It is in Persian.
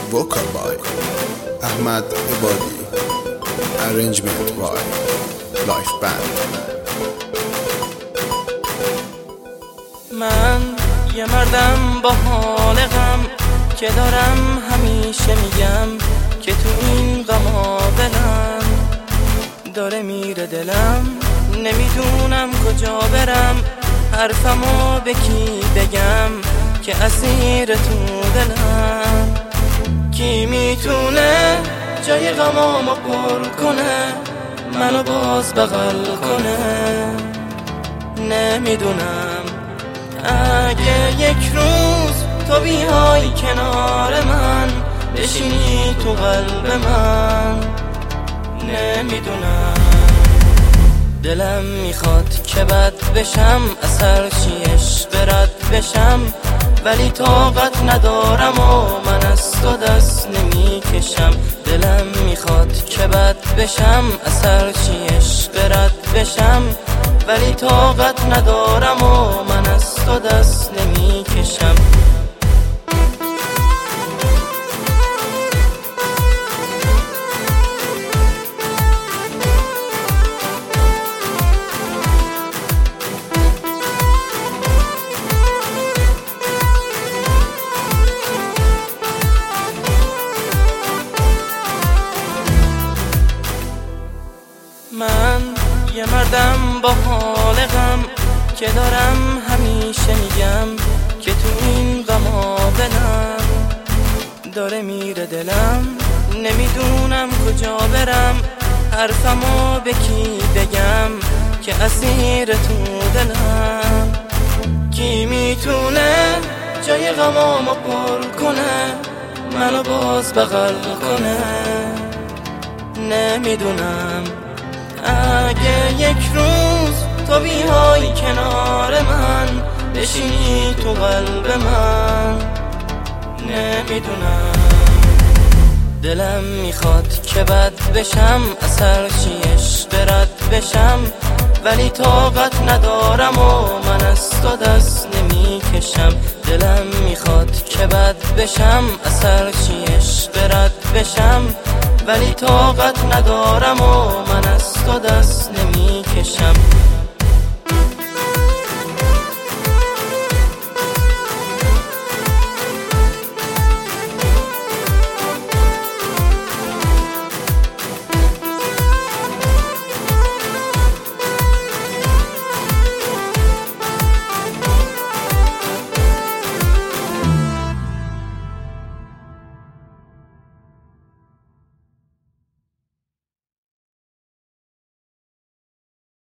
Vocal by Ahmad Ibadi. Arrangement by Life Band. من یه مردم با حال غم که دارم همیشه میگم که تو این غم دلم داره میره دلم، نمیدونم کجا برم، حرفمو به کی بگم که اسیر تو دلم. کی میتونه جای غمامو پر کنه، منو باز بغل کنه؟ نمیدونم. اگه یک روز تو بیای کنار من، بشینی تو قلب من، نمیدونم. دلم میخواد که بد بشم، اثر چی عشق رد بشم، ولی طاقت ندارم و من از تو دست نمیکشم. دلم میخواد که بد بشم، اثر چی عشق رد بشم، ولی طاقت ندارم و من از تو دست نمیکشم. من یه مردم با حال غم که دارم همیشه میگم که تو این غم دلم داره میره دلم، نمیدونم کجا برم، حرفمو به کی بگم که اسیر تو دلم. کی میتونه جای غمامو پر کنه، منو باز بغل کنه؟ نمیدونم. اگه یک روز تو بیای کنار من، بشینی تو قلب من، نمیدونم. دلم میخواد که بد بشم، اثر چی عشق رد بشم، ولی طاقت ندارم و من از تو دست نمیکشم. دلم میخواد که بد بشم، اثر چی عشق رد بشم، ولی طاقت ندارم و من از تو دست نمیکشم.